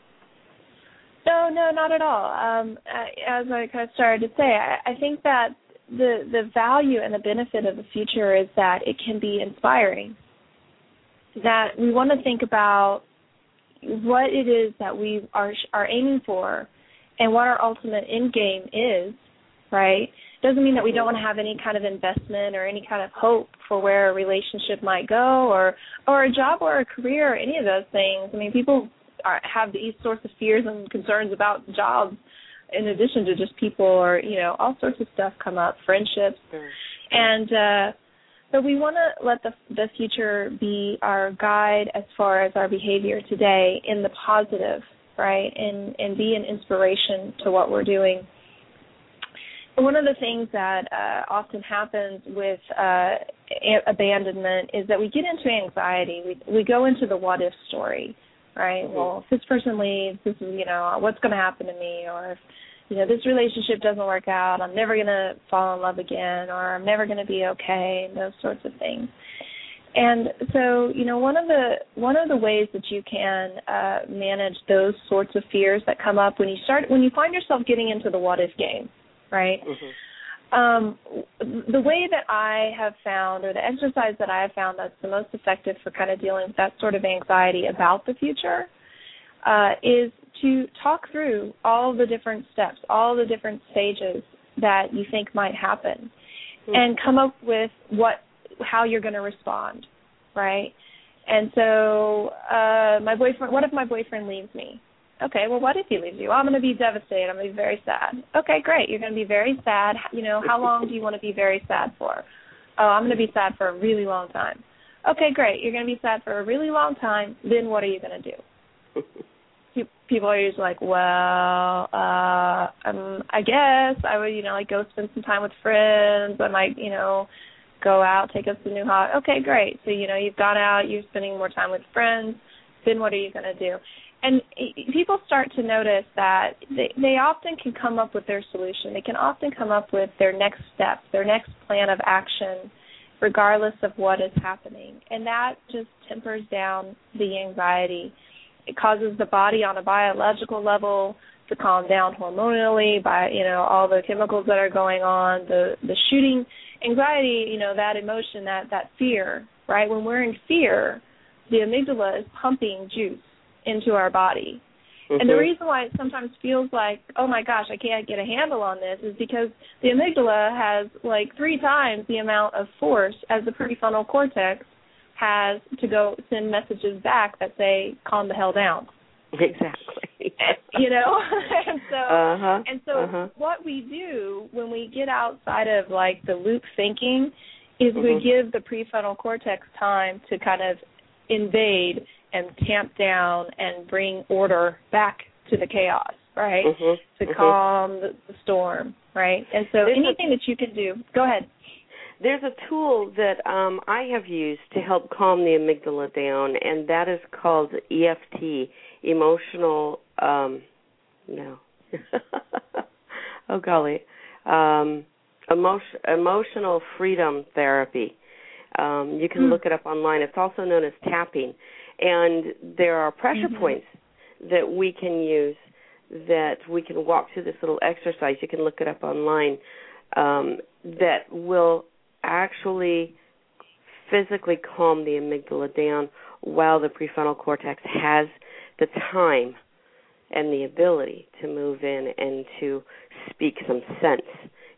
No, no, not at all. Um, as I kind of started to say, I, I think that the the value and the benefit of the future is that it can be inspiring. That we want to think about what it is that we are are aiming for, and what our ultimate end game is. Right? Doesn't mean that we don't want to have any kind of investment or any kind of hope for where a relationship might go, or or a job or a career, or any of those things. I mean, people are, have these sorts of fears and concerns about jobs, in addition to just people, or you know, all sorts of stuff come up, friendships, sure. and uh, but we want to let the the future be our guide as far as our behavior today in the positive, right, and and be an inspiration to what we're doing. One of the things that uh, often happens with uh, abandonment is that we get into anxiety. We we go into the what if story, right? Mm-hmm. Well, if this person leaves, this is, you know, what's going to happen to me? Or if, you know, this relationship doesn't work out, I'm never going to fall in love again, or I'm never going to be okay, and those sorts of things. And so, you know, one of the one of the ways that you can uh, manage those sorts of fears that come up when you start when you find yourself getting into the what if game. Right. Mm-hmm. Um, the way that I have found, or the exercise that I have found that's the most effective for kind of dealing with that sort of anxiety about the future, uh, is to talk through all the different steps, all the different stages that you think might happen, mm-hmm. and come up with what, how you're going to respond. Right. And so, uh, my boyfriend. What if my boyfriend leaves me? Okay, well, what if he leaves you? Well, I'm going to be devastated. I'm going to be very sad. Okay, great. You're going to be very sad. You know, how long do you want to be very sad for? Oh, I'm going to be sad for a really long time. Okay, great. You're going to be sad for a really long time. Then what are you going to do? People are usually like, well, uh, um, I guess I would, you know, like go spend some time with friends. I might, you know, go out, take us to new hot. Okay, great. So, you know, you've gone out, you're spending more time with friends. Then what are you going to do? And people start to notice that they, they often can come up with their solution. They can often come up with their next step, their next plan of action, regardless of what is happening. And that just tempers down the anxiety. It causes the body on a biological level to calm down hormonally by, you know, all the chemicals that are going on, the, the shooting. Anxiety, you know, that emotion, that, that fear, right? When we're in fear, the amygdala is pumping juice into our body. Mm-hmm. And the reason why it sometimes feels like, oh my gosh, I can't get a handle on this, is because the amygdala has like three times the amount of force as the prefrontal cortex has to go send messages back that say, calm the hell down. Exactly. You know? and so, uh-huh. and so uh-huh. what we do when we get outside of like the loop thinking is mm-hmm. we give the prefrontal cortex time to kind of invade and tamp down and bring order back to the chaos, right? Mm-hmm. To mm-hmm. calm the, the storm, right? And so there's anything a, that you can do, go ahead. There's a tool that um, I have used to help calm the amygdala down, and that is called E F T, emotional, um, no, oh golly, um, emotion, emotional freedom therapy. Um, you can mm. look it up online. It's also known as tapping. And there are pressure mm-hmm. points that we can use, that we can walk through this little exercise. You can look it up online, um, that will actually physically calm the amygdala down while the prefrontal cortex has the time and the ability to move in and to speak some sense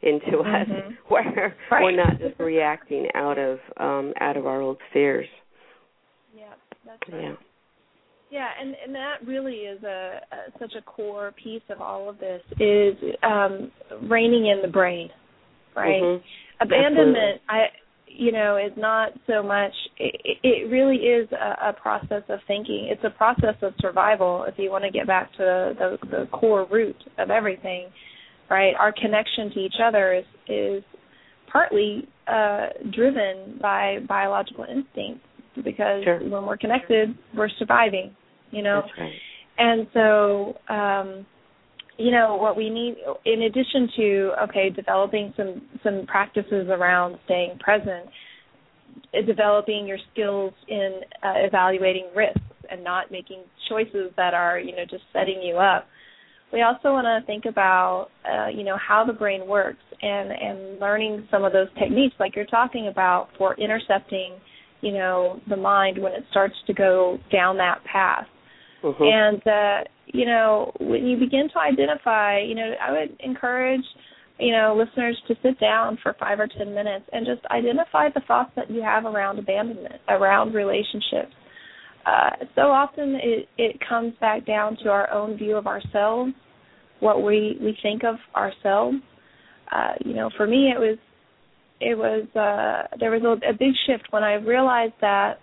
into us, mm-hmm. where right. we're not just reacting out of um, out of our old fears. Yeah, that's right. Yeah. Yeah, and, and that really is a, a such a core piece of all of this is um, reining in the brain, right? Mm-hmm. Abandonment, I you know, is not so much. It, it really is a, a process of thinking. It's a process of survival. If you want to get back to the, the core root of everything, right? Our connection to each other is is partly uh, driven by biological instinct because sure. when we're connected, we're surviving. You know, That's right. And so, um, you know, what we need, in addition to, okay, developing some, some practices around staying present, developing your skills in uh, evaluating risks and not making choices that are, you know, just setting you up. We also want to think about, uh, you know, how the brain works and, and learning some of those techniques like you're talking about for intercepting, you know, the mind when it starts to go down that path. Mm-hmm. And, uh, you know, when you begin to identify, you know, I would encourage, you know, listeners to sit down for five or ten minutes and just identify the thoughts that you have around abandonment, around relationships. Uh, so often it, it comes back down to our own view of ourselves, what we, we think of ourselves. Uh, you know, for me it was, it was, uh, there was a, a big shift when I realized that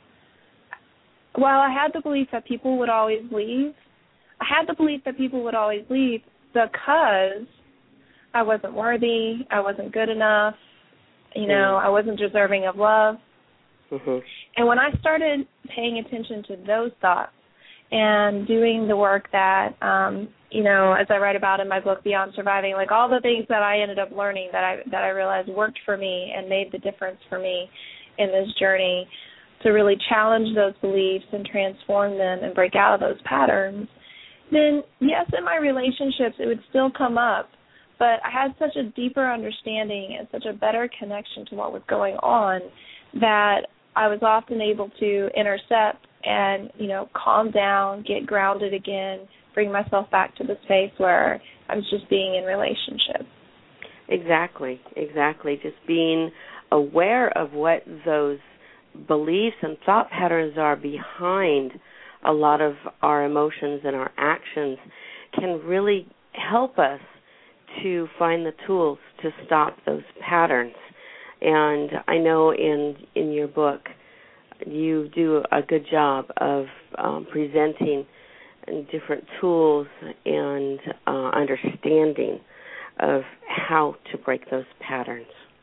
while I had the belief that people would always leave, I had the belief that people would always leave because I wasn't worthy, I wasn't good enough, you know, mm-hmm. I wasn't deserving of love. Mm-hmm. And when I started paying attention to those thoughts and doing the work that, um, you know, as I write about in my book, Beyond Surviving, like all the things that I ended up learning that I that I realized worked for me and made the difference for me in this journey, to really challenge those beliefs and transform them and break out of those patterns, then yes, in my relationships it would still come up, but I had such a deeper understanding and such a better connection to what was going on that I was often able to intercept and, you know, calm down, get grounded again, bring myself back to the space where I was just being in relationship. Exactly, exactly. Just being aware of what those beliefs and thought patterns are behind a lot of our emotions and our actions can really help us to find the tools to stop those patterns. And I know in in your book you do a good job of um, presenting different tools and uh, understanding of how to break those patterns.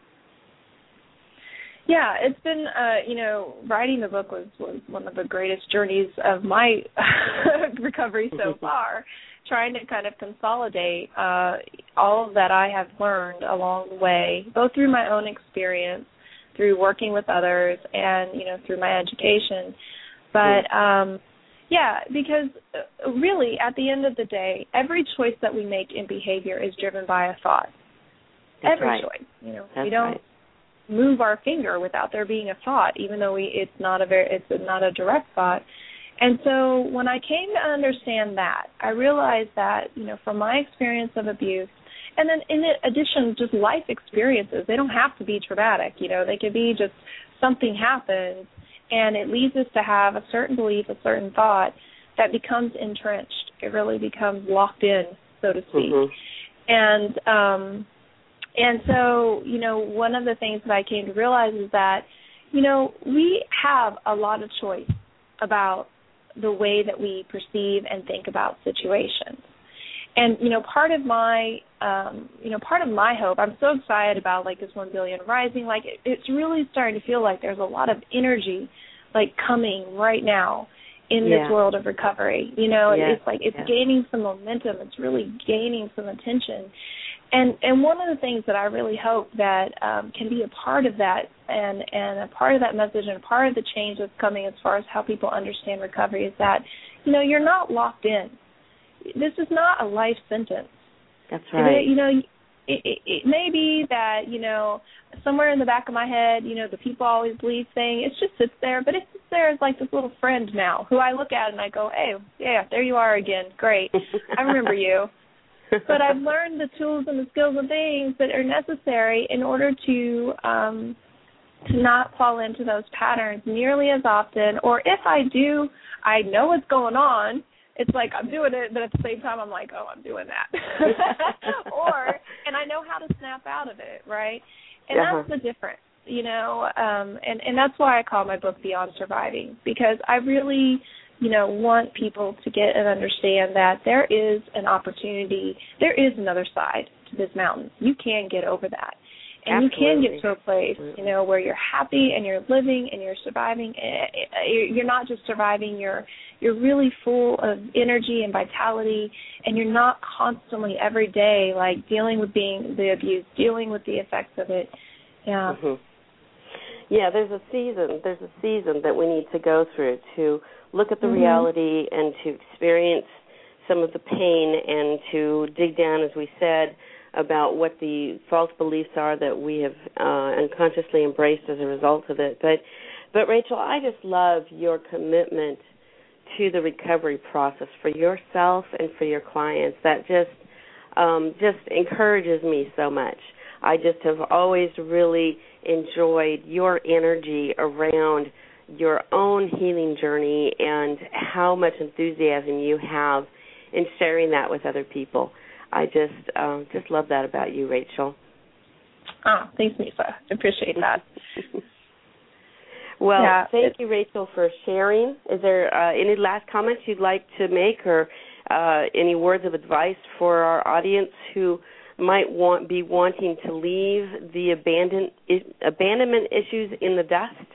Yeah, it's been, uh, you know, writing the book was, was one of the greatest journeys of my recovery so far, trying to kind of consolidate uh, all that I have learned along the way, both through my own experience, through working with others, and, you know, through my education. But, um, yeah, because really, at the end of the day, every choice that we make in behavior is driven by a thought. That's every right. choice. You know, That's we don't right. move our finger without there being a thought, even though we it's not a very it's not a direct thought. And so when I came to understand that, I realized that, you know, from my experience of abuse, and then in addition, just life experiences, they don't have to be traumatic, you know, they could be just something happens and it leads us to have a certain belief, a certain thought that becomes entrenched. It really becomes locked in, so to speak. Mm-hmm. And um And so, you know, one of the things that I came to realize is that, you know, we have a lot of choice about the way that we perceive and think about situations. And, you know, part of my, um, you know, part of my hope, I'm so excited about, like, this one billion Rising. Like, it, it's really starting to feel like there's a lot of energy, like, coming right now in yeah. this world of recovery. You know, yeah. it's like it's yeah. gaining some momentum. It's really gaining some attention. And and one of the things that I really hope that um, can be a part of that and, and a part of that message and a part of the change that's coming as far as how people understand recovery is that, you know, you're not locked in. This is not a life sentence. That's right. It, you know, it, it, it may be that, you know, somewhere in the back of my head, you know, the people always leave thing, it just sits there, but it sits there as like this little friend now who I look at and I go, hey, yeah, there you are again. Great. I remember you. but I've learned the tools and the skills and things that are necessary in order to um, to not fall into those patterns nearly as often. Or if I do, I know what's going on. It's like I'm doing it, but at the same time I'm like, oh, I'm doing that. or, and I know how to snap out of it, right? And uh-huh. that's the difference, you know, um, and, and that's why I call my book Beyond Surviving, because I really, you know, want people to get and understand that there is an opportunity, there is another side to this mountain. You can get over that. And Absolutely. you can get to a place, you know, where you're happy and you're living and you're surviving. You're not just surviving, you're you're really full of energy and vitality, and you're not constantly every day, like, dealing with being the abuse, dealing with the effects of it. Yeah. Mm-hmm. Yeah, there's a season. There's a season that we need to go through to look at the mm-hmm. reality and to experience some of the pain and to dig down, as we said, about what the false beliefs are that we have uh, unconsciously embraced as a result of it. But, but Rachel, I just love your commitment to the recovery process for yourself and for your clients. That just um, just encourages me so much. I just have always really enjoyed your energy around your own healing journey and how much enthusiasm you have in sharing that with other people. I just uh, just love that about you, Rachel. Oh, thanks, Misa. I appreciate that. Well, yeah, thank you, Rachel, for sharing. Is there uh, any last comments you'd like to make, or uh, any words of advice for our audience who might want be wanting to leave the abandon, abandonment issues in the dust?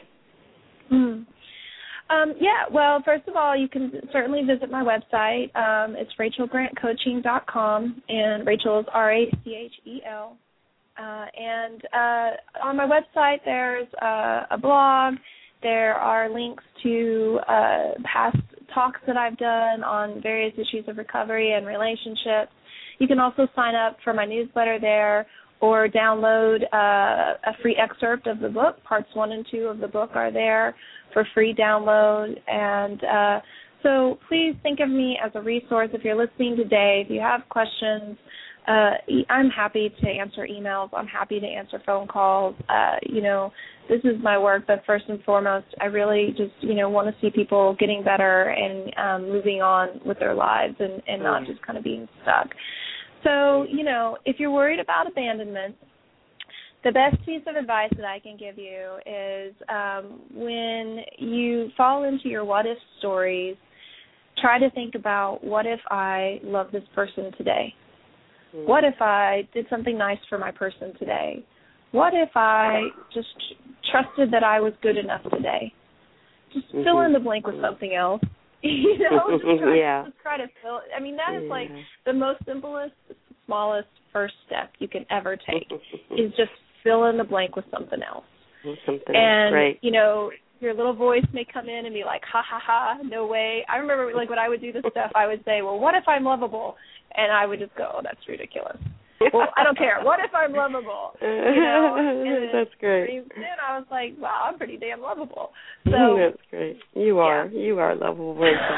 Mm. Um, yeah, well, first of all, you can certainly visit my website. Um, it's rachel grant coaching dot com, and Rachel is R A C H E L. Uh, and uh, on my website, there's uh, a blog. There are links to uh, past talks that I've done on various issues of recovery and relationships. You can also sign up for my newsletter there or download uh, a free excerpt of the book. Parts one and two of the book are there for free download. And uh, so please think of me as a resource. If you're listening today, if you have questions, uh, I'm happy to answer emails. I'm happy to answer phone calls. Uh, you know, this is my work, but first and foremost, I really just, you know, want to see people getting better and um, moving on with their lives and, and not just kind of being stuck. So, you know, if you're worried about abandonment, the best piece of advice that I can give you is um, when you fall into your what-if stories, try to think about, what if I love this person today? Mm-hmm. What if I did something nice for my person today? What if I just trusted that I was good enough today? Just mm-hmm. fill in the blank with something else. You know, just try, yeah. just try to fill. I mean, that is yeah. like the most simplest, smallest first step you can ever take is just fill in the blank with something else. Something and, right. you know, your little voice may come in and be like, ha, ha, ha, no way. I remember, like, when I would do this stuff, I would say, well, what if I'm lovable? And I would just go, oh, that's ridiculous. Well, I don't care. What if I'm lovable? You know? And that's great. Then I was like, wow, I'm pretty damn lovable. So that's great. You are. Yeah. You are lovable,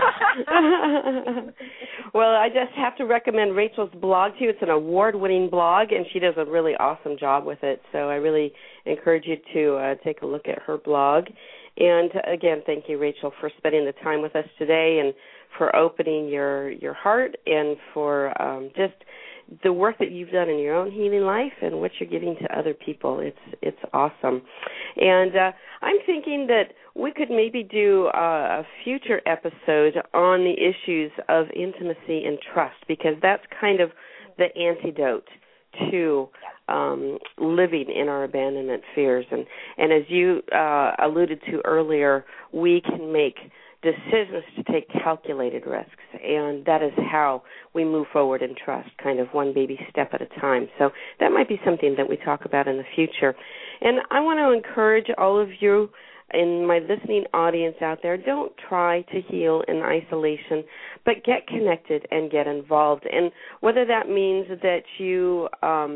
Rachel. Well, I just have to recommend Rachel's blog to you. It's an award-winning blog, and she does a really awesome job with it. So I really encourage you to uh, take a look at her blog. And, again, thank you, Rachel, for spending the time with us today and for opening your, your heart and for um, just the work that you've done in your own healing life and what you're giving to other people. It's it's awesome. And uh, I'm thinking that we could maybe do uh, a future episode on the issues of intimacy and trust, because that's kind of the antidote to um, living in our abandonment fears. And, and as you uh, alluded to earlier, we can make decisions to take calculated risks, and that is how we move forward in trust, kind of one baby step at a time. So that might be something that we talk about in the future. And I want to encourage all of you in my listening audience out there, don't try to heal in isolation, but get connected and get involved. And whether that means that you um,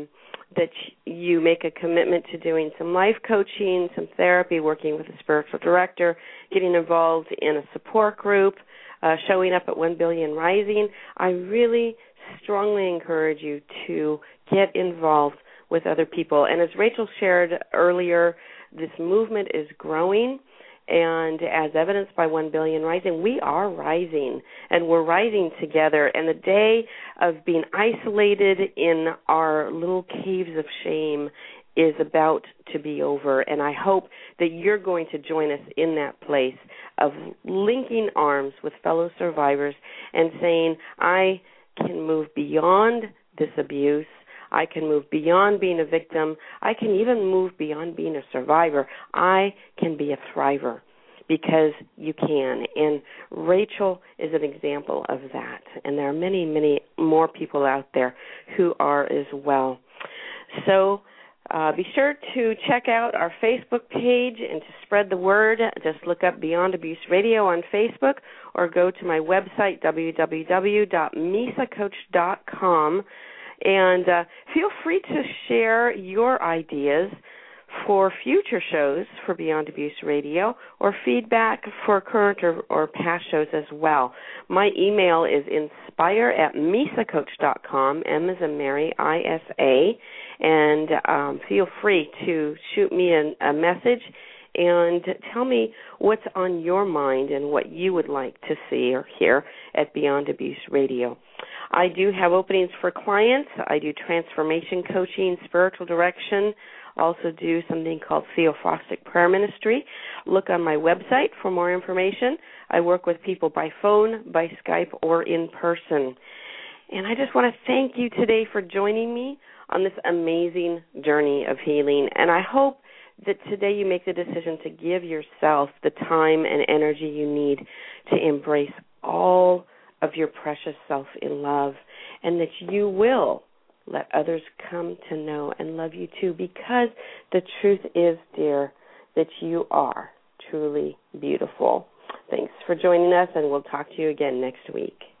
that you make a commitment to doing some life coaching, some therapy, working with a spiritual director, getting involved in a support group, uh, showing up at one billion Rising. I really strongly encourage you to get involved with other people. And as Rachel shared earlier, this movement is growing, and as evidenced by one billion Rising, we are rising, and we're rising together. And the day of being isolated in our little caves of shame is about to be over, and I hope that you're going to join us in that place of linking arms with fellow survivors and saying, I can move beyond this abuse. I can move beyond being a victim. I can even move beyond being a survivor. I can be a thriver, because you can. And Rachel is an example of that. And there are many, many more people out there who are as well. So uh, be sure to check out our Facebook page and to spread the word. Just look up Beyond Abuse Radio on Facebook, or go to my website, w w w dot misa coach dot com. And uh, feel free to share your ideas for future shows for Beyond Abuse Radio, or feedback for current or, or past shows as well. My email is inspire at misa coach dot com, M as in Mary, I S A, and um, feel free to shoot me a, a message and tell me what's on your mind and what you would like to see or hear at Beyond Abuse Radio. I do have openings for clients. I do transformation coaching, spiritual direction, also do something called Theophostic Prayer Ministry. Look on my website for more information. I work with people by phone, by Skype, or in person. And I just want to thank you today for joining me on this amazing journey of healing. And I hope that today you make the decision to give yourself the time and energy you need to embrace all of your precious self in love, and that you will let others come to know and love you too, because the truth is, dear, that you are truly beautiful. Thanks for joining us, and we'll talk to you again next week.